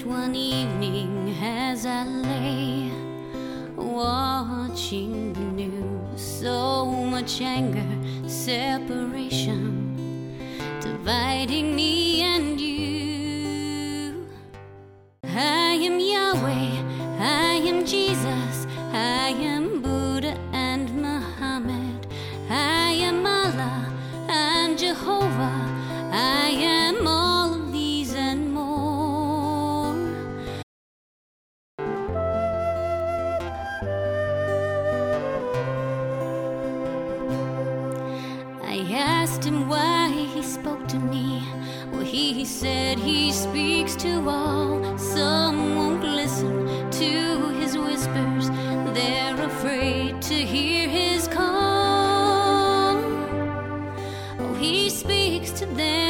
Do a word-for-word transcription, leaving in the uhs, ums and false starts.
one evening as I lay watching the news, so much anger, separation, dividing me and you. I am Yahweh, I am Jesus, I am Buddha and Muhammad, I am Allah, I'm Jehovah, I am all of these and more. I asked him why he spoke to me. Well, he said he speaks to all. Some won't listen to his whispers, they're afraid to hear his call. Oh, he speaks to them